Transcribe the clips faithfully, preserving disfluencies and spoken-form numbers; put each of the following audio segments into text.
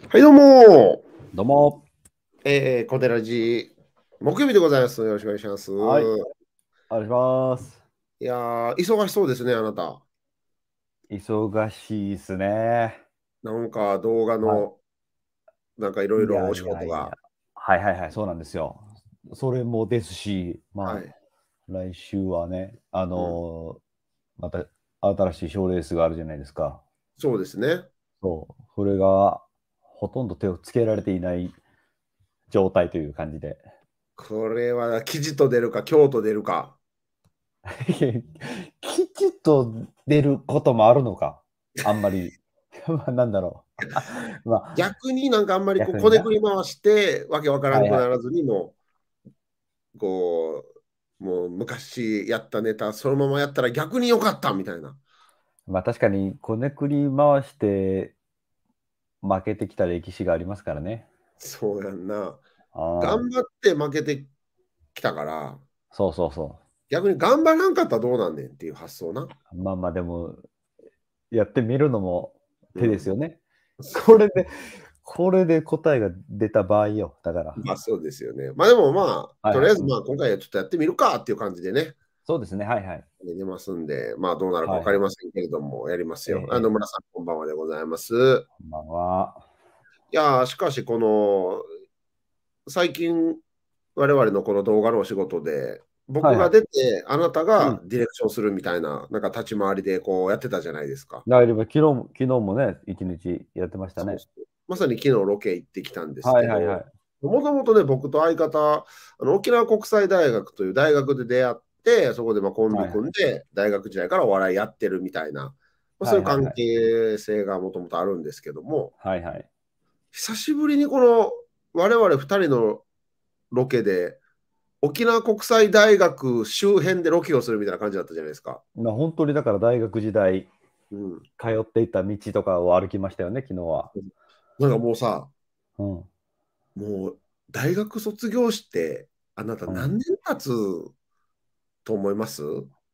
はい、どうもどうも。 ー。えー、コテラジ、木曜日でございます。よろしくお願いします。 はい。お願いします。 いやー、忙しそうですね、あなた。 忙しいっすね。 なんか動画はの、なんかいろいい。いやろお仕いやいや。 事が。 はいはいはい、そうなんですよ。それもですし、まあ、 はい。 来週はね、あうん。 のーまた新しい賞レースがあるじゃないですか。 そうですね。 そう。それが、ほとんど手をつけられていない状態という感じで。 これは、記事と出るか、京都出るか。 きちっと出ることもあるのか。あんまり。まあ、なんだろう。まあ、 逆になんかあんまりこう、こねく逆にな。 り回して、わけわからんはいはい。 くならずにも、こう、もう昔やったネタ、そのままやったら逆に良かったみたいな。 まあ確かにこねくり回して負けてきた歴史がありますからね。 そうやんな。 ああ、 頑張って負けてきたから、 そうそうそ逆に頑張らんかったらどうなんねんっていう発想な。 う。まあまあでも、やってみるのも手ですうん。 よね。これで、これで答えが出た場合よ。だから。 まあそうですよね。まあでもまあ、 はいはい。 とりあえずまあ今回はちょっとやってみるかっていう感じでね、 そうですね。はいはい。 出ますんで、まあどうなるか分かりはいはい。 ませんけれども、やりますよ。あ、 ええ、ええ、 野村さん、こんばんはでございます。 こんばんは。 いやー、しかしこの、最近、我々のこの動画のお仕事で、僕がはいはい。 出て、あなたうん。 がディレクションするみたいな、なんか立ち回りでこうやってたじゃないですか。 大丈夫。昨日も、昨日もね、一日やってましたね。 そうそう。まさに昨日ロケ行ってきたんですけど、 はいはいはい。 もともとね、僕と相方、あの沖縄国際大学という大学で出会って、そこでまあコンビはいはい。 組んで、大学時代からお笑いやってるみたいな、まあ、そういう関はいはいはい。 係性がもともとあるんですけども、 はいはい。 久しぶりにこの我々ふたりのロケで、沖縄国際大学周辺でロケをするみたいな感じだったじゃないですか。 まあ本当にだから大学時代、 うん。 通っていた道とかを歩きましたよね、昨日は。 なんかもうさ、 うん。 もう大学卒業して、あなたうん。 何年経つと思います？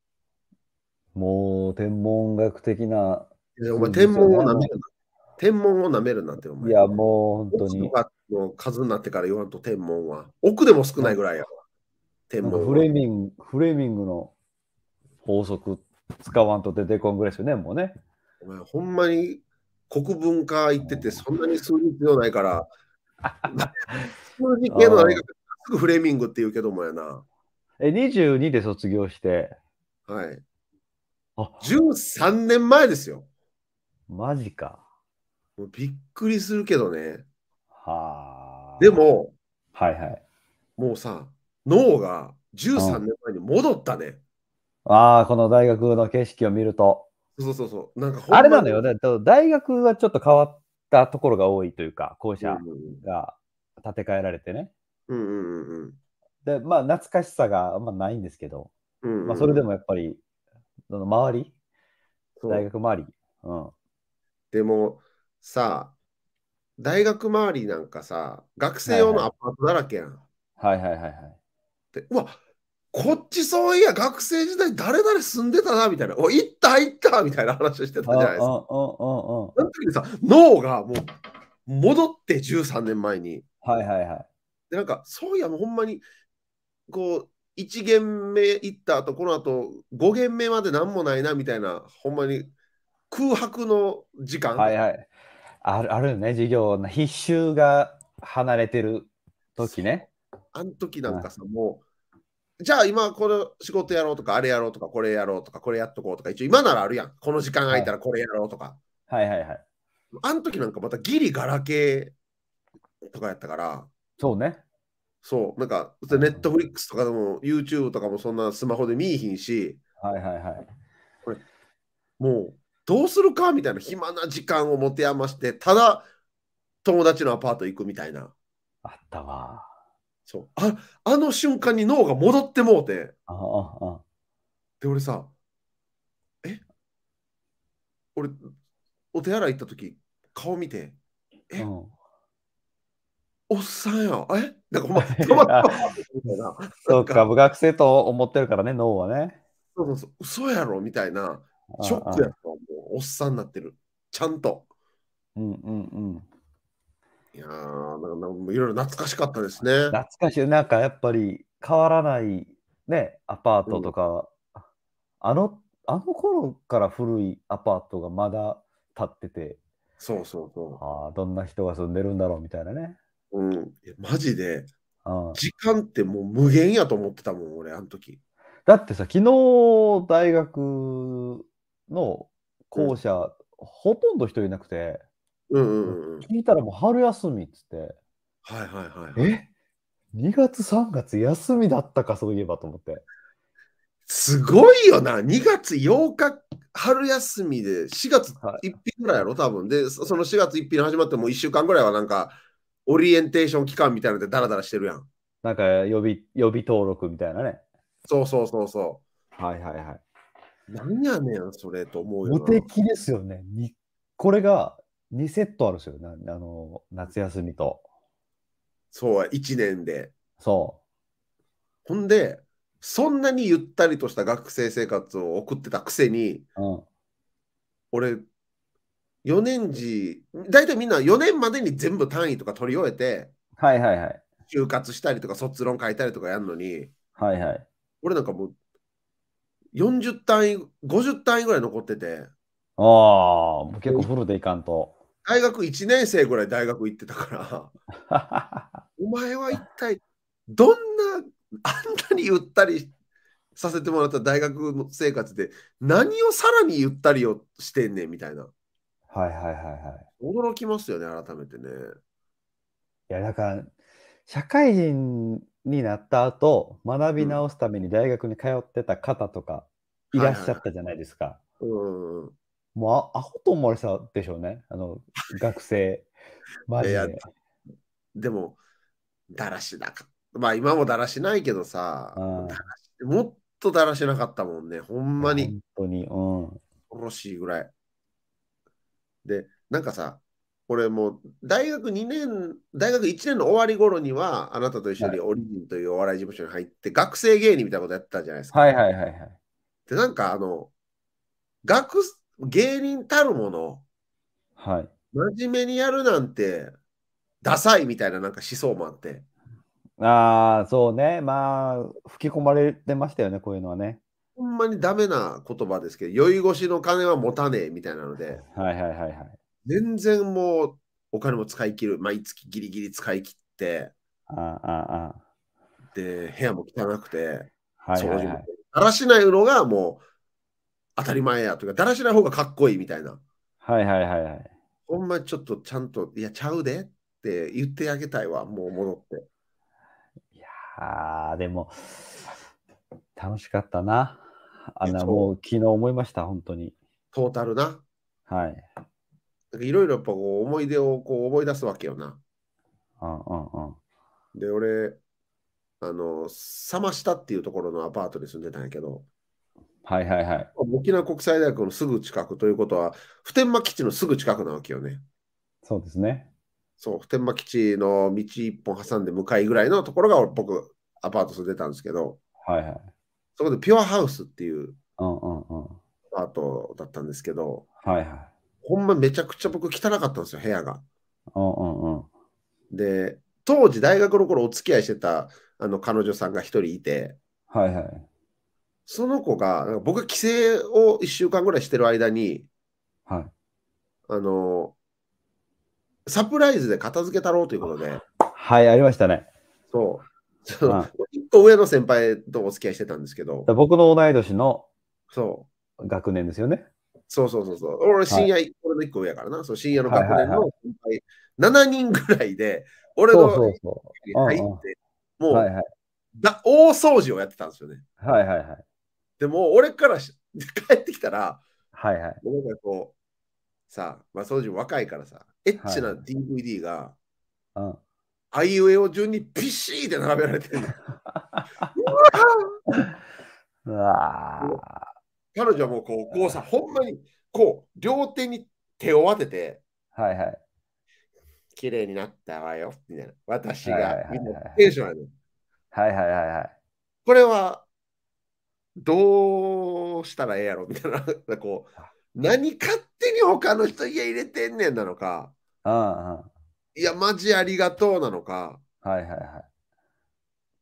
もう天文学的な数字でえお前天すよね、も文を舐めるな。天文を舐めるなって、おう。い前。 や、もう本当に、 億とかの数になってから言わんと天文は。億でも少なんか、 ないぐらいやわ、天なんかフ文は。 レーミング、フレーミングの法則使わんと出てこんぐらいですよね、もうね。 お前、ほんまに国文化行ってて、そんなに数字強ないから、数字系の何かああ。 すぐフレーミングって言うけどもやな。 え、にじゅうにで卒業して、 はい。 あ、 じゅうさんねんまえですよ。 マジか。 もうびっくりするけどね。ではも、 あ。はいはい。 もうさ、脳が13 うん。 年前に戻ったね。 ああ、この大学の景色を見ると。 そうそうそう。なんかほんまに、 あれなのよ。だと大学はちょっと変わったところが多いというか、校舎うんうんが建て替えられてね。 うんうんうんで、まあ、懐かしさがあんまないんですけど、 うんまあ、それでうんうん。 もやっぱり、その周り、大そう。 学周り、うん。 でもさ、大学周りなんかさ、学生はいはい。 用のアパートだらけやん。 はいはいはいはい。 で、うわ、こっちそういや、学生時代誰々住んでたな、みたいな。お、行った行ったみたいな話をしてああ、 たじゃないですか。 うんうんうんうん。 その時にさ、脳がもう戻ってじゅうさんねんまえに。 はいはいはい。 で、なんか、そういや、もうほんまに、こう、いち限目行った後、この後、ご限目までなんもないな、みたいな、ほんまに空白の時間。 はいはい。あるあるよね、授業の必修が離れてる時そう。 ね。 あの時なうん。 んかさ、もう、じゃあ今この仕事やろうとか、あれやろうとか、これやろうとか、これやっとこうとか、一応今ならあるやん。この時間空いたはい。 らこれやろうとか。 はいはいはい。 あの時なんかまたギリガラケーとかやったから、 そうね。 そう、なんか、 うん。 ネットフリックスとかでも YouTube とかもそんなスマホで見いひんし、 はいはいはい。 これもうどうするかみたいな暇な時間を持て余して、ただ友達のアパート行くみたいな。 あったわ。 そう。あ、あの瞬間に脳が戻ってもうて、 ああ、ああ。 で、俺さ、え、俺、お手洗い行った時、顔見て、え、 うん。 おっさんや。えなんかほんま、たまたあ、 まみたいな。なそうか、 んか、 学生と思ってるからね、脳はね。 そうそうそう、嘘やろみたいな。 あショックやっあ、 たわ。もう、おっさんになってる。ちゃんと。 うんうんうん。 いやー、なんかなんかいろいろ懐かしかったですね。 懐かしい、なんかやっぱり変わらないね、アパートうん。 とか、あのあの頃から古いアパートがまだ建ってて、 そうそうそああ、どんな人が住んでるんだろうみたいなね。 う。うん。いやマジで、 うん。 時間ってもう無限やと思ってたもん、俺、あの時。 だってさ、昨日大学のうん。 校舎、ほとんど人いなくて、 うんう俺んうんうん。 聞いたらもう春休みっつって、 はいはいはいはい。 え、にがつさんがつ休みだったか、そういえばと思って。 すごいよな。にがつようか、春休みでしがつはい。 ついたちぐらいやろ、多分。で、そそのしがつついたちに始まってもういっしゅうかんぐらいはなんか、オリエンテーション期間みたいなのでダラダラしてるやん。 なんか予備予備登録みたいなね。 そうそうそうそはいはいはい。 う。なんやねん、それと思うよな。 無敵ですよね。にこれがにセットあるんですよ。なあの、夏休みと。 そう、いちねんで。 そほんで、そんなにゆったりとした学生生活を送ってたくせに、 う。うん。 俺、よねん次、大体みんなよねんまでに全部単位とか取り終えて、 はいはいはい。 就活したりとか卒論書いたりとかやるのに、 はいはい。 俺なんかもうよんじゅう単位、ごじゅう単位ぐらい残ってて、 ああ、もう結構でフルでいかんと。 大学いちねん生ぐらい大学行ってたから、お前は一体どんな、あんなにゆったりさせてもらった大学の生活で何をさらにゆったりをしてんねんみたいな。 はいはいはいはい。 驚きますよね、改めてね。 いや、だから、社会人になった後、学びうん。 直すために大学に通ってた方とかいらっはいはいはい。 しゃったじゃないですか。 うん。 もう、あアホと思われてたでしょうね。あの、学生、マいや、 ジで。 でも、だらしなかった。まあ今もだらしないけどさ、もうだらうん。 しもっとだらしなかったもんね。ほんいや、 まに本当に、うん。 恐ろしいぐらい。で、なんかさ、俺もう大学にねん、大学いちねんの終わり頃には、あなたと一緒はい。 にオリジンというお笑い事務所に入って、学生芸人みたいなことやってたじゃないですか。 はいはいはいはい。 で、なんかあの、学、芸人たるもの、 はい。 真面目にやるなんて、ダサいみたいななんか思想もあって、 ああ、そうね。まあ、吹き込まれてましたよね、こういうのはね。 ほんまにダメな言葉ですけど、酔い越しの金は持たねえみたいなので、 はいはいはいはい。 全然もうお金も使い切る、毎月ギリギリ使い切って、 ああ、ああ、あで、部屋も汚くて、 あ。はい掃除も、 はいはい。 だらしないのがもう当たり前やというか、だらしない方がかっこいいみたいな。 はいはいはいはい。 ほんまにちょっとちゃんと、いや、ちゃうでって言ってあげたいわ、もう戻って。 いやー、でも、楽しかったな。あいや、 の、 そう、 もう昨日思いました、本当に。 トータルな。 はい。 いろいろやっぱこう思い出をこう思い出すわけよな。 うんうんうん。 で、俺、あの、サ下っていうところのアパートに住んでたんやけど、 はいはいはい。 沖縄国際大学のすぐ近くということは、普天間基地のすぐ近くなわけよね。 そうですね。 そう、普天間基地の道一本挟んで向かいぐらいのところが僕、アパート住んでたんですけど、 はいはい。 そこでピュアハウスっていううんうんうん。 アパートだったんですけど、 はいはい。 ほんまめちゃくちゃ僕汚かったんですよ、部屋が。 うんうんうん。 で、当時大学の頃お付き合いしてたあの彼女さんが一人いて、 はいはい。 その子が、なんか僕が帰省をいっしゅうかんぐらいしてる間に、 はい。 あの、サプライズで片付けたろうということで、 はい、ありましたね。 そう、そのうん。 一個上の先輩とお付き合いしてたんですけど、 僕の同い年のそう、 学年ですよね。 そうそうそうそう。俺、 はい。 深夜、俺の一個上やからな。そう、深夜のはい学年のはいはい。 先輩、しちにんぐらいで、俺そうの部そうそう。う屋に入んうん。 って、もはいはい。 う、だ大掃除をやってたんですよね。 はいはいはい。 でも、俺からし帰ってきたら、 はいはい。 もうなんかこう、さあ、まあ、当時若いからさ、エッチなはいはい。 ディーブイディー が、 うん。 あいうえお順にピシーって並べられてんねん。 うわ彼女はもうこう、こうさ、ほんまに、こう、両手に手を当てて、 ーはいはい。 綺麗になったわよ、みたいな。私が、 はいはいはいみたいなテンはい。 ションやねん。 はいはいはいはい。 これは、どうしたらええやろみたいな、こう、何勝手に他の人家入れてんねんなのか、 うんうん。 いや、マジありがとうなのか、 はいはいはい。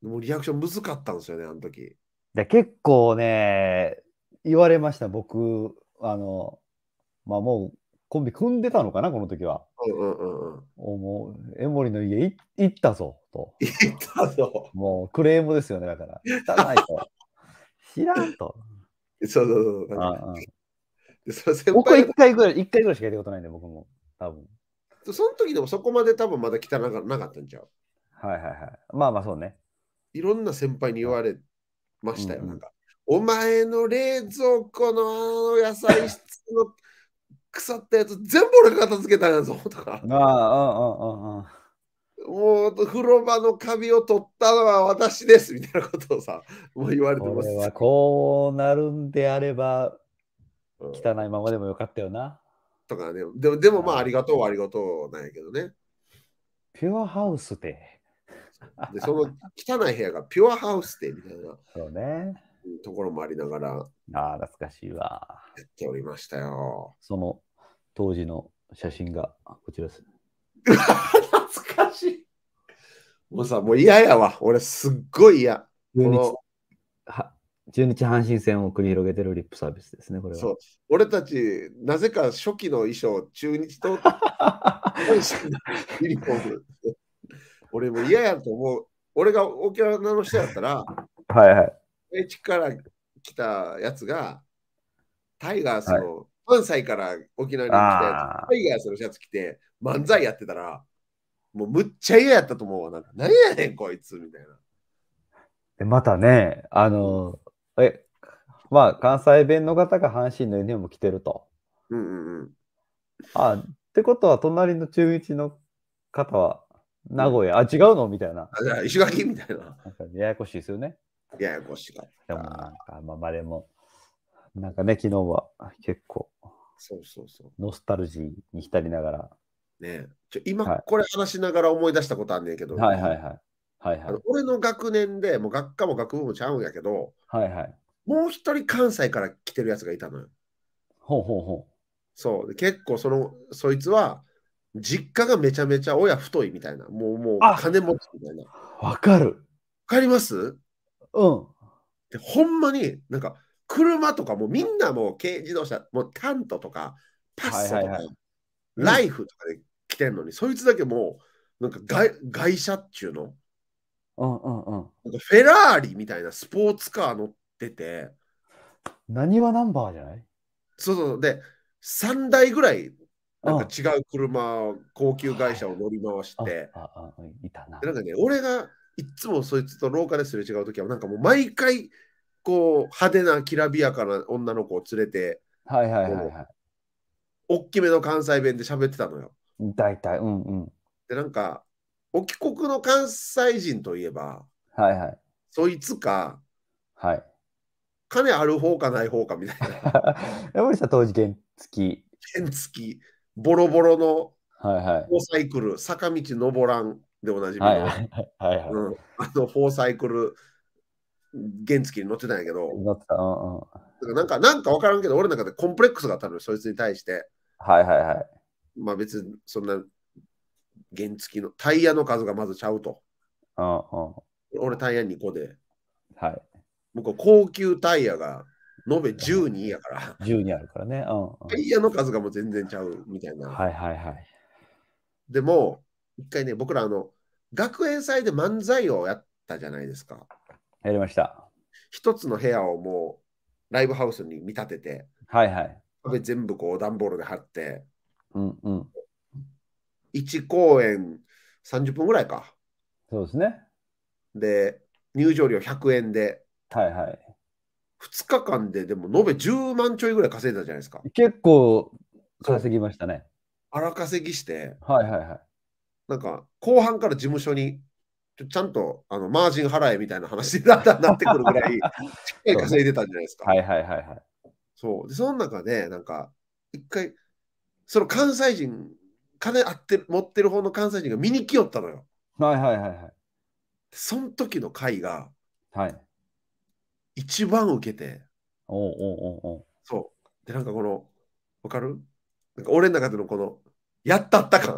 もうリアクション難かったんですよね、あの時。 で、結構ね、言われました、僕、あの、まあもうコンビ組んでたのかな、この時は。 うんうんうんうん。 おもう、江森の家い行ったぞ、と。 言ったぞ。 もうクレームですよね、だから。汚いと。知らんと。 そうそうそう。なんか、 ああ、 でその先僕は輩が、 一回ぐらい、一回ぐらいしかやったことないんで、僕も。多分。 その時でもそこまで多分まだ汚くなかったんちゃう。 はいはいはい。まあまあそうね。 いろんな先輩に言われましたよ。 うんうん。 なんか、お前の冷蔵庫のあの野菜室の腐ったやつ全部俺が片付けたんやぞとか、 ああ、うんうんうんうん。 もう風呂場のカビを取ったのは私ですみたいなことをさ、もう言われてます。 これはこうなるんであれば、 うん、 汚いままでもよかったよな。 とかね。でも、でもまあ、あああ、 りがとうはありがとうなんやけどね。 ピュアハウスで。 で、その汚い部屋がピュアハウスでみたいなそうね。 ところもありながらああ、懐かしいわ。 やっておりましたよ。 その当時の写真がこちらです。 懐かしい。もうさ、もう嫌やわ。俺すっごい嫌。 中日、 この、 は中日阪神戦を繰り広げてるリップサービスですね、これは。 そう、俺たち、なぜか初期の衣装、中日と阪神のユニフォーム。俺も嫌やと思う。俺が沖縄の人やったら、 はいはい。 愛知から来たやつが、タイガースはい。 の、関西から沖縄に来たやつ、 ああ。 タイガースのシャツ着て、漫才やってたら、もうむっちゃ嫌やったと思うわ。なんか、何やねん、こいつ、みたいな。 で、またね、あうん、 の、え、まあ、関西弁の方が阪神のユニフォーム着てると。 うんうんうん。 あ、ってことは、隣の中日の方はうん、 名古屋、あ、違うのみたいな。 あ、じゃあ石垣みたいな。 なんかややこしいですよね。 ややこしかっでもなた。 んか、まあまあでも、なんかね、昨日は結構そうそうそノスタルジーに浸りながら、 う。ねちょ今、 はこれ話しながら思い出したことあんねんけい、 ど、いいはいはいはい。はいはい。 あの俺の学年で、もう学科も学部もちゃうんやけど、 はいはい。 もう一人関西から来てるやつがいたのよ。 ほうほうほそう。で結構その、そいつは、実家がめちゃめちゃ親太いみたいな。もう、もうあ、 金持ちみたいな。わわかる。 かります？ うん。 で、ほんまになんか、車とかもみんなもう軽自動車、もうタントとか、パッソとか、 はいはいはい。うん。 ライフとかで来てんのに、そいつだけもう、なんか外外車っちゅうの、 うんうんうん。 なんかフェラーリみたいなスポーツカー乗ってて、 何はナンバーじゃない？ そうそう、で、さんだいぐらい、 うん。 なんかは違う車、高級会社をい。 乗り回しあ、 て、 あ、あ、うんいたな。 でなんかね、俺がいっつもそいつと廊下ですれ違うときは、なんかもう毎回、こう、派手なきらびやかな女の子を連れて、 はいはいはいこはう、大きめの関西弁で喋ってたのよ。 い。いたいた。うんうん。 で、なんか、お帰国の関西人といえば、 はいはい。 そいつか、 はい。 金ある方かない方かみたいな、 山森さん当時原付き。 原付き、ボロボロのはいはい。 フォーサイクル、坂道登らんでおなじみの、 はいはいはいはい。 うん、あのフォーサイクル原付に乗ってたんやけど、 乗ってた。うんうん。 なんか、なんか分からんけど、俺の中でコンプレックスがあったのよ、そいつに対して。 はいはいはい。 まあ別にそんな原付のタイヤの数がまずちゃうと。 うんうん。 俺タイヤにこで、 はい。 向こう高級タイヤが延べじゅうにやから、 じゅうにあるからね。うんうん。 タイヤの数がもう全然ちゃうみたいな。 はいはいはい。 でも、一回ね、僕らあの、学園祭で漫才をやったじゃないですか。 やりました。 一つの部屋をもうライブハウスに見立てて、 はいはい。 壁全部こう段ボールで貼って、 うんうん。 いち公演さんじゅっぷんぐらいか。 そうですね。 で、入場料ひゃくえんで、 はいはい。 ふつかかんででも延べじゅうまんちょいぐらい稼いだじゃないですか。 結構稼そう。 ぎましたね。 荒稼ぎして、 はいはいはい。 なんか後半から事務所にちょちゃんとあのマージン払えみたいな話にだんだんなってくるぐらい、しっかりそうね。 稼いでたんじゃないですか。 はいはいはいはい。 そう。で、その中で、なんか、一回、その関西人、金あって持ってる方の関西人が見に来よったのよ。 はいはいはいはい。 その時の回がはい。 一番受けて、 おうおうおうおう。 そう。で、なんかこの、わかるなんか俺の中でのこの、やったった感。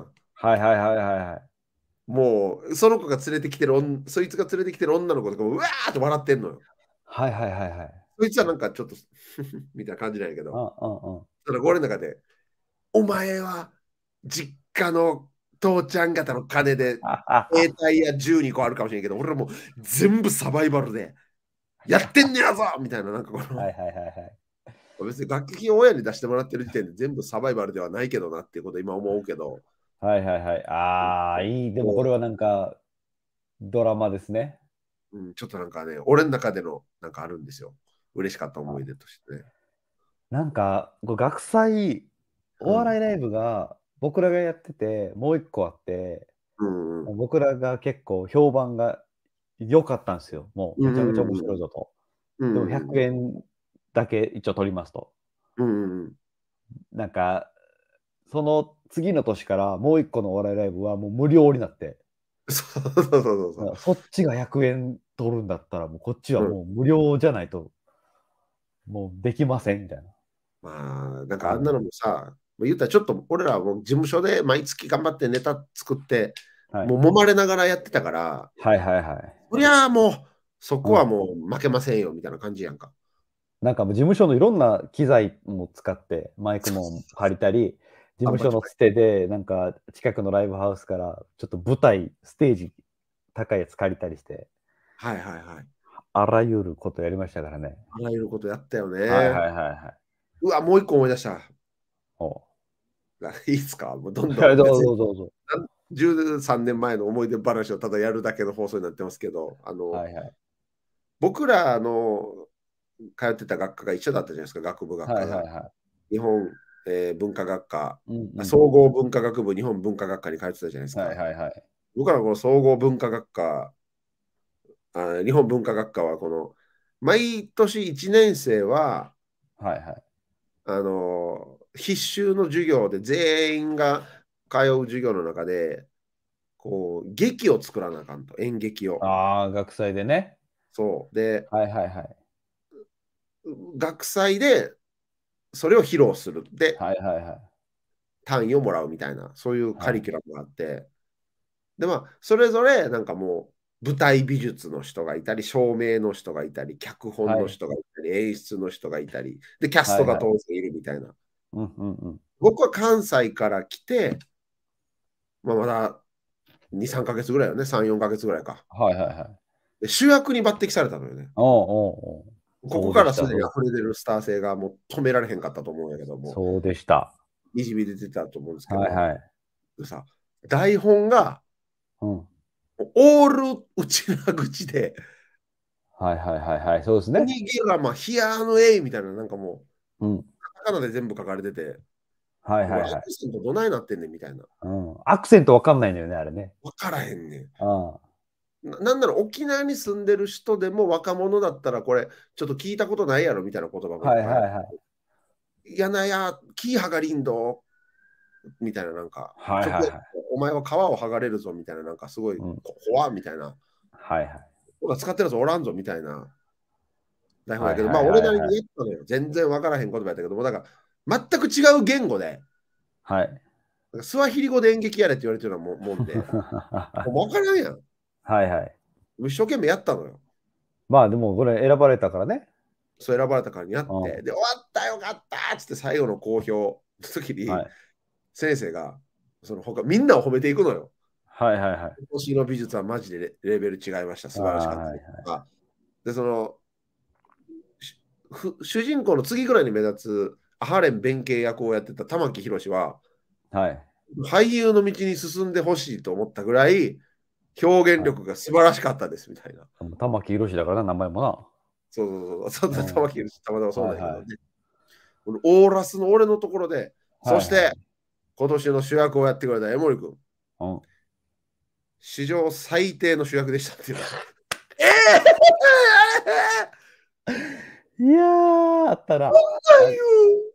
はいはいはいはいはい。 もう、その子が連れてきてる女、そいつが連れてきてる女の子とかもうわーって笑ってんのよ。 はいはいはいはい。 そいつはなんかちょっとみたいな感じなんやけど、 うんうんうん。 ただ俺の中で、お前は実家の父ちゃん方の金で、 は携帯やじゅうにこあるかもしれんけど、俺はもう全部サバイバルで、やってんねやぞみたいな、なんかこの、 いはいはいはい。 別に楽器を親に出してもらってる時点で全部サバイバルではないけどなっていうこと今思うけど、 はいはいはい。ああ、いい。でもこれはなんか、ドラマですね。 うん、ちょっとなんかね、俺の中でのなんかあるんですよ。嬉しかった思い出としてね。 なんか、こう学祭、おうん。 笑いライブが僕らがやってて、もう一個あって、 うんうん。 僕らが結構評判が良かったんですよ。もううんうめちゃめちゃ面んうん。 白いぞと。でも100 うんうん。 円だけ一応取りますと。 うんうんうん。 なんか、その次の年からもう一個のお笑いライブはもう無料になって、 そうそうそうそうそう。 だからそっちがひゃくえん取るんだったら、もうこっちはうん。 もう無料じゃないと、もうできませんみたいな。 まあ、なんかあんなはい。 のもさ、言ったらちょっと俺らはもう事務所で毎月頑張ってネタ作って、 はい。 もう揉まれながらやってたから、 はいはいはい。 そりゃあもう、そこうん。 はもう負けませんよみたいな感じやんか。 なんかもう事務所のいろんな機材も使って、マイクも借りたり、事務パンパチパチ。 所のつてで、なんか近くのライブハウスからちょっと舞台、ステージ高いやつ借りたりして、 はいはいはい。 あらゆることやりましたからね。 あらゆることやったよね。 はいはいはいはい。 うわ、もう一個思い出した。 おいいっすかもうどんどう。どうん別にぞどうぞ。 じゅうさんねんまえの思い出話をただやるだけの放送になってますけど、あの、 はいはい。 僕らの通ってた学科が一緒だったじゃないですか、学部学は科が。 いはいはい。 日本、えー文化学科、 うんうん。 総合文化学部、日本文化学科に通ってたじゃないですはいか。 はいはい。 僕らのこの総合文化学科、あ日本文化学科はこの、毎年いちねん生は、 はいはい。 あの、必修の授業で全員が通う授業の中で、こう、劇を作らなあかんと、演劇を。 ああ、学祭でね。 そう。で、 はいはいはい。 学祭でそれを披露する。で、 はいはいはい。 単位をもらうみたいな、そういうカリはい。 キュラムがあって、で、まあ、それぞれ、なんかもう、舞台美術の人がいたり、照明の人がいたり、脚本のはい。 人がいたり、演出の人がいたり、で、キャストが当はいはい。 然いるみたいな。 うんうんうん。 僕は関西から来て、まあ、まだに、さんかげつぐらいよね、さん、よんかげつぐらいか。 はいはいはい。 で主役に抜擢されたのよね。 おうおうおう。 ここそうでした、 からすでにそうでした。 溢れ出るスター性がもう止められへんかったと思うんやけども、 そうでした。 にじみ出てたと思うんですけど、 はいはい。 でさ、台本がうん。 オール内な口で、 はいはいはいはい。そうですね。 オニギラマ、ヒアーのエイみたいな、なんかもう、 うん。 カタカナで全部書かれてて、これアはいはいはい。 クセントどないなってんねんみたいな。 うん。アクセントわかんないんだよね、あれね。 わからへんねうん。はん。な、なんなら沖縄に住んでる人でも若者だったらこれちょっと聞いたことないやろみたいな言葉もいはいいっぱいある。 はい。 いやなや、キーハガリンドみたいななんか、ちょっとはいはいはい。 お前は皮を剥がれるぞみたいななんかすごいうん。 こ怖みたいな。 はいはい。 僕は使ってるやつおらんぞみたいな台本やけど、まあはいはい俺なりにはいはい。 やったのよ。全然わからへん言葉やったけども、だから全く違う言語で、 はい。 なんかスワヒリ語で演劇やれって言われてるようなももんで、もうわからんやん。 はいはい。 一生懸命やったのよ。 まあでもこれ選ばれたからね。 そう選ばれたからにやって、 うん。 で、終わったよかったっつって最後の公表の時に、 はい。 先生が、その他、みんなを褒めていくのよ。 はいはいはい。 今年の美術はマジでレレベル違いました。素晴らしかったはいはい。 ですとか。で、その、しふ主人公の次ぐらいに目立つアハレン弁慶役をやってた玉木宏は、 はい。 俳優の道に進んでほしいと思ったぐらい、表現はい。 力が素晴らしかったですみたいな。 玉木宏だからな、名前もな。 そうそうそう。そんな玉木うん。 宏たまたまそうなはいはい。 んやけどね。このオーラスの俺のところで、そしてはいはい。 今年の主役をやってくれた江森君、 うん。 史上最低の主役でしたっていうの。えいやー、あったな。 ー、 はい。 いう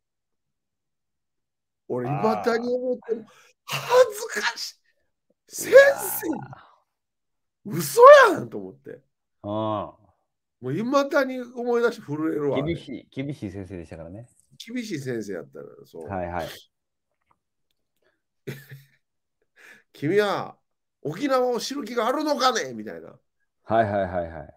俺、いまだにあ思っても、恥ずかしい。 ー。 先いや生、嘘やんと思って。 ー。うん。 もういまだに思い出して震えるわ、あれ。 厳しい、厳しい先生でしたからね。 厳しい先生やったら、そう。 はいはい。 君は沖縄を知る気があるのかねみたいな。 はいはいはいはい。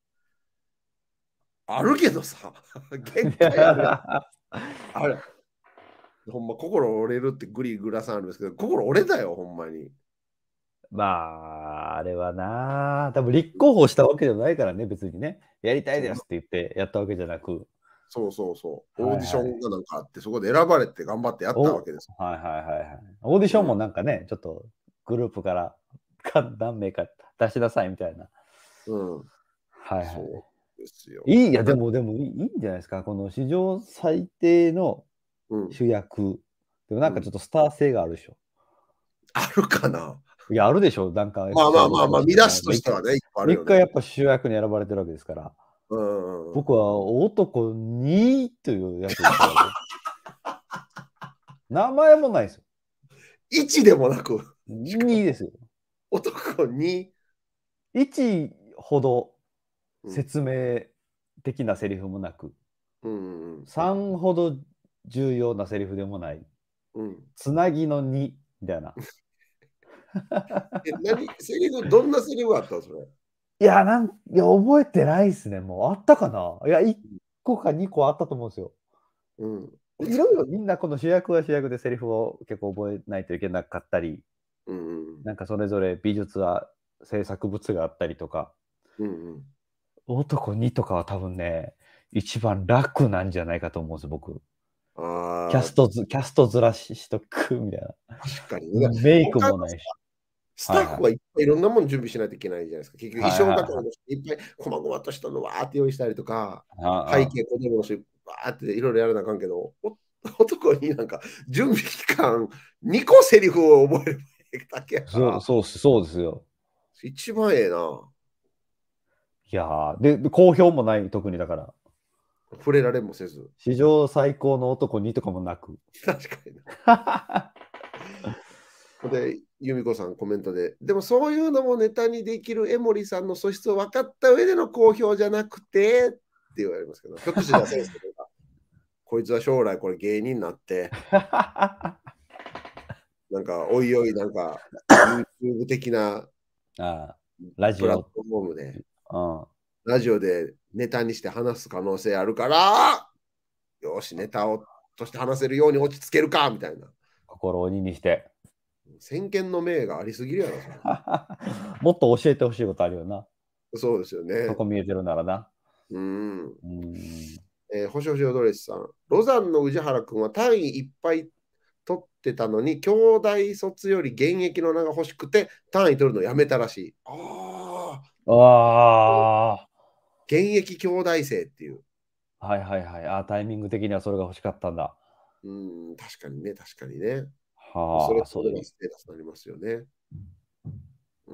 あるけどさ、限界あるやん。あれ、ほんま心折れるってグリグラさんあるんですけど、心折れたよ、ほんまに。 まあ、あれはな、多分立候補したわけじゃないからね、別にね。やりたいそうですって言ってやったわけじゃなく。 そうそうそう。オーディショはいはい。 ンがなんかあって、そこで選ばれて頑張ってやったわお、 けです。 はいはいはいはい。オーディションもうん。 なんかね、ちょっとグループからか何名か出しなさいみたいな。 うん。 はいはそうですよ。 い。いい、いや、でな、 もでもいいいいんじゃないですか。この史上最低のうん。 主役。でもなうん。 んかちょっとスター性があるでしょ。 あるかな。 いや、あるでしょ。なんかエまあピソードまあまあまあ、見出しとしても。いとしてはね、いっぱいあるよね。 一回やっぱ主役に選ばれてるわけですから。 うんうんうん僕は男にという役ですからね。名前もないですよ。 いちでもなく、しかもにですよ。 男に、 いちほどうん、 説明的なセリフもなく、 うんうんさんほど重要なセリフでもない、 うん。 つなぎのにみたいな。 え、何、セリフ、どんなセリフあったのそれ。 いや、なん、いや、覚えてないっすね。もうあったかないや、いっこかにこあったと思うんですよ。 うん。 いろいろみんなこの主役は主役でセリフを結構覚えないといけなかったり、 うんなんかそれぞれ美術は制作物があったりとか、 うんうん。 男にとかは多分ね、一番楽なんじゃないかと思うんです、僕。キャああ、 ストず、キャストずらししとくみたいな。 確かにね。 メイク他のもないし。 スタッはいはい。 フはいっぱいいろんなもの準備しないといけないじゃないですか。結局、衣はい装はいはい。 係の人いっぱい、こまごまとしたのわーって用意したりとか、背あ景、子供の人、わーっていろいろやらなあかんけど、お男になんか準備期間にこセリフを覚えればいいだけやあ、そう、 から、 そう、そうですよ。 一番ええな。 いやーで、で好評もない、特にだから。 触れられもせず。 史上最高の男にとかもなく。 確かにな。で、由美子さんコメントで、でもそういうのもネタにできる江森さんの素質を分かった上での公表じゃなくてって言われますけど、ひょっとしてじゃあ先生が、こいつは将来これ芸人になって、なんかおいおいなんか YouTube 的なああ、ラジオ。 プラットフォームで、 うん。 ラジオでネタにして話す可能性あるから、よし、ネタをとして話せるように落ち着けるかみたいな。 心を鬼にして。 先見の明がありすぎるやろ、それ。 もっと教えてほしいことあるよな。 そうですよね。 そこ見えてるならな。 うん。 うん。 えー、星星ドレスさん。ロザンの宇治原君は単位いっぱい取ってたのに、兄弟卒より現役の名が欲しくて、単位取るのやめたらしい。ああ、 あ現役兄弟生っていう。 あ、はいはいはい。ああ、タイミング的にはそれが欲しかったんだ。 うん、確かにね、確かにね。それはあ、そういう。 それがステータスになりますよね。うん。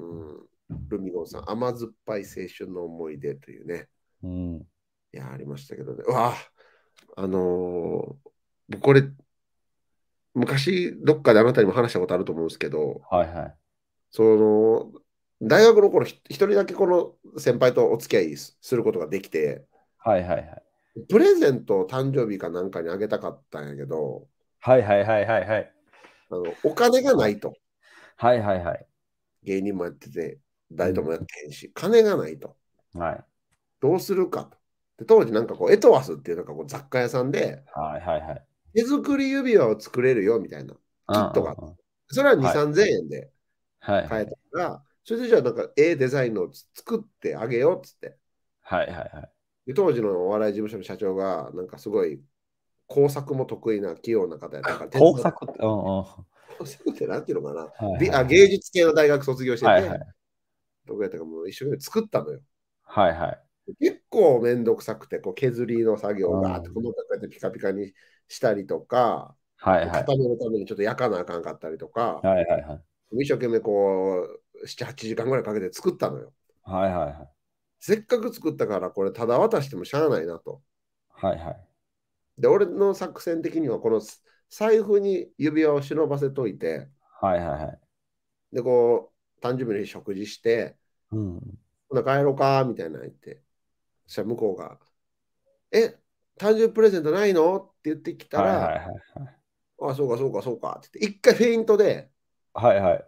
ルミゴンさん、甘酸っぱい青春の思い出というね。 うん。 いや、ありましたけどね。うわあ、あのーこれ、昔、どっかであなたにも話したことあると思うんですけど、 はいはい。 その、大学の頃、ひ一人だけこの先輩とお付き合いすすることができて、 はいはいはい。 プレゼントを誕生日かなんかにあげたかったんやけど、 はいはいはいはいはい。 あの、お金がないと。 はいはいはい。 芸人もやってて、 うん。 誰ともやってへんし、金がないと。 はい。 どうするかと。で当時なんかこう、エトワスっていうなんかこう雑貨屋さんで、 はいはいはい。 手作り指輪を作れるよみたいなうんうキットがあって、 んうん。 それはに、 はい。 さんぜんえんで買えたはいはい。 から、それでじゃあなんかええデザインのを作ってあげようっつって。 はいはいはい。 で当時のお笑い事務所の社長が、なんかすごい工作も得意な器用な方やったから、手伝って、 工作って、うんうん。は工作ってなんていうのかな、 いはい美あはい。 芸術系の大学卒業してて、 はいはい。 どこやったかもう一生懸命作ったのよ。 はいはい。 結構めんどくさくて、こう削りの作業があって、 うん。 細かくやってピカピカにしたりとか、 はいはい。 固めるためにちょっと焼かなあかんかったりとか、 はいはいはい。 一生懸命こう、なな、はちじかんぐらいかけて作ったのよ。 はいはいはい。 せっかく作ったからこれただ渡してもしゃあないなと。 はいはい。 で、俺の作戦的にはこの財布に指輪を忍ばせといて、 はいはいはい。 で、こう、誕生日の日食事して、 うん。 ほな帰ろうか、みたいな言って、そしたら向こうが、え、誕生日プレゼントないのって言ってきたら、 はいはいはい。 あ、そうかそうかそうかって言って、一回フェイントで、 はいはい。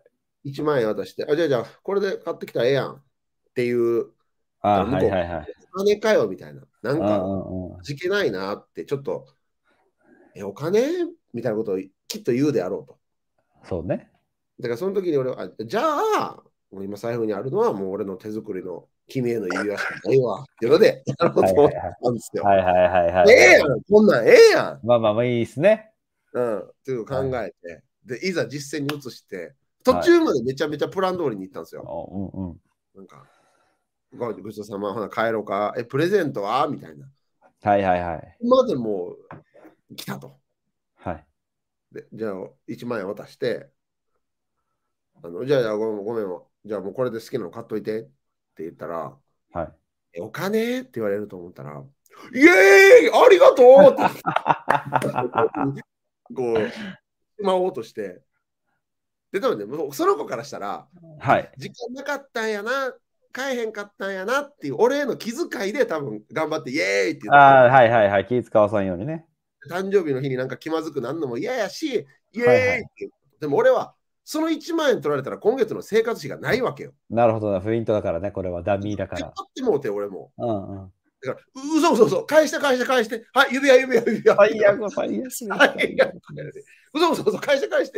いちまん円渡して、あ、じゃあじゃあ、これで買ってきたらええやんっていう、 ああ、 向こう、 はいはいはい。 お金かよみたいな。なんか、 うんうんうん。 味気ないなって、ちょっと、え、お金みたいなことをきっと言うであろうと。 そうね。 だからその時に俺は、あじゃあ、もう今財布にあるのはもう俺の手作りの君への指輪しかないわっていうので、やろうと思っはいはいはい。 たんですよ。 はいはいはいはいええはい。 やん、こんなんええやん。 まあまあまあいいですね。 うん、っていうのを考はい。 えて、で、いざ実践に移して、途はい。 中までめちゃめちゃプラン通りに行ったんですよ。 おうんうん。 なんか、ごごちそうさま、ほな帰ろうか、え、プレゼントはみたいな。 はいはいはい。 今でもう来たと。 はい。 で、じゃあいちまん円渡して、あのじゃあじゃあごめん、ごめん、じゃあもうこれで好きなの買っといてって言ったら、 はい。 えお金って言われると思ったら、イエーイありがとうってこう、しまおうとして、で、多分ね、もうその子からしたら、あ、 はい。 時間なかったんやな、買えへんかったんやなっていう、俺への気遣いで多分頑張ってイエーイって言ったとああ、 思う。 はいはいはい。気使わさんようにね。 誕生日の日になんか気まずくなるのも嫌やし、イエーはいはい。 イって言う。でも俺は、そのいちまん円取られたら今月の生活費がないわけよ。 なるほどな。フェイントだからね。これはダミーだか引っら。 張ってもうて、俺も。 うんうん。 だから、う嘘嘘嘘、返して返して返して、はい、指輪指輪指輪って言った最悪、最悪です。 ら、はい、 最悪嘘嘘嘘、返して返して。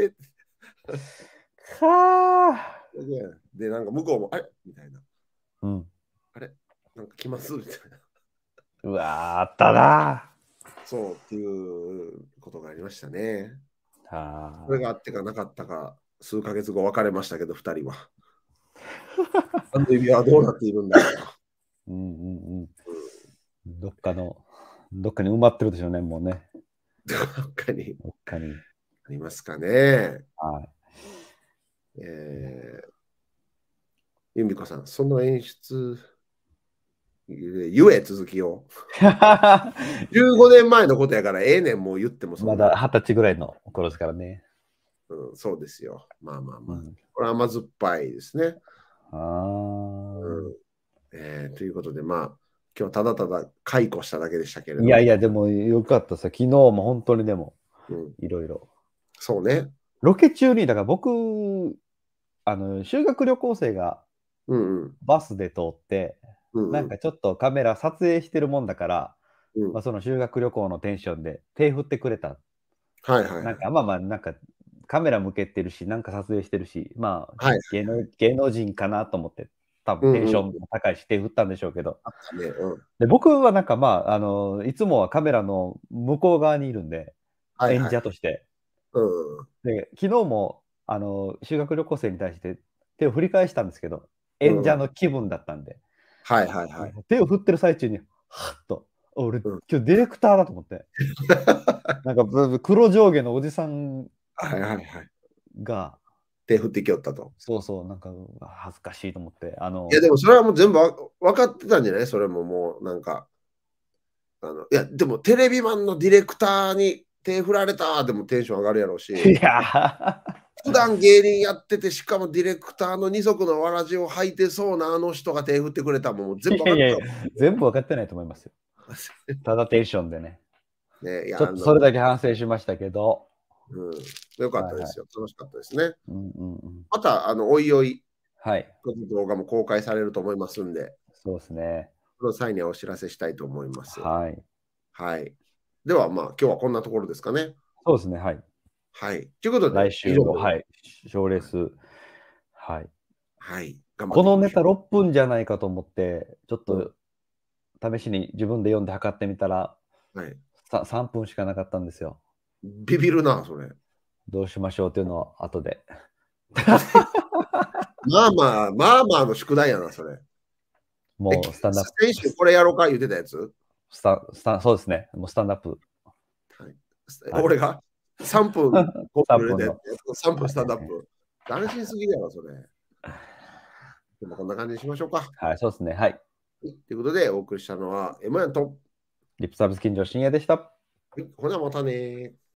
かあ。 で、なんか向こうも、あれみたいな。 うん。 あれなんか来ますみたいな。 うわー、あったなそうっていうことがありましたね。 ー。あそれがあってかなかったか、数ヶ月後別れましたけど、ふたりは。あの指輪はどうなっているんだろうか。 うんうんうん。どっかの、どっかに埋まってるでしょうね、もうね。 どっかにどっかに。 ありますかね。 はい。 えー、由美子さん、その演出、言え続きを。じゅうごねんまえのことやから、ええねん、もう言ってもそんな。 まだ二十歳ぐらいの頃ですからね。 うん、そうですよ。まあまあまあ。 うん、 これは甘酸っぱいですね。 あうんえー、ということで、まあ、今日はただただ解雇しただけでしたけれど。 いやいや、でもよかったさ。昨日も本当にでも、 うん、 いろいろ。 そうね。 ロケ中に、だから僕、あの、修学旅行生がうんうん。 バスで通って、 うんうん。 なんかちょっとカメラ撮影してるもんだから、 うんまあ、その修学旅行のテンションで手振ってくれた。 はいはいはい。 なんかまあまあ、なんかカメラ向けてるし、なんか撮影してるし、まあはい。 芸能、芸能人かなと思って、多分うんうん。 テンションも高いし手振ったんでしょうけど。 あったね。うん。 で、僕はなんかまあ、あの、いつもはカメラの向こう側にいるんで、演はいはいはい。 者として。 うん。 で、昨日も、あの、修学旅行生に対して手を振り返したんですけど、演者うん。 の気分だったんで、 はいはいはい。 手を振ってる最中に、はっと、俺、 うん。 今日ディレクターだと思って、なんかぶ黒上下のおじさんはいはいはい。 が、 手振ってきよったと。 そうそう、なんか恥ずかしいと思って、あいや、 の、 でもそれはもう全部わ分かってたんじゃないそれももう、なんか。あのいや、でもテレビマンのディレクターに手振られたでもテンション上がるやろうし、 いや普段芸人やってて、しかもディレクターの二足のわらじを履いてそうなあの人が手振ってくれたもん、もう全部分かっていやいやいや、全部分かってないと思いますよ。ただテンションでね。 た。ね、いや、 ちょっとあの、 それだけ反省しましたけど、 うん、よかっはいはい。 たですよ。楽しかったですね。 うんうんうん。 また、あの、おいおい、 はい。 動画も公開されると思いますんで、 そうですね。 その際にはお知らせしたいと思います。 はい。 はい。では、まあ、今日はこんなところですかね。 そうですね。はい。 はい。ということで、 来週も、 以上で、 はい。賞レース。はい。 はい。頑張っこのネタていきましょろっぷんじゃないかと思って、ちょっう。うんと試しに自分で読んで測ってみたら、 はい。 ささんぷんしかなかったんですよ。 ビビるな、それ。 どうしましょうっていうのは後で。 まあまあ、まあまあの宿題やな、それ。え、 もうスタンダップ、 先週これやろうか言ってたやつ、 スタスタそうですね。もうスタンダップ。 はい、 はい、 俺がさんぷんコ 3 ップで分の。 さんぷんスタンダップ。斬新すぎるやろ、それ。でもこんな感じにしましょうか。 はい、そうですね。はい。 ということで、お送りしたのはエモヤンと。 リップサービス金城深夜でした。 はい、ほなまたね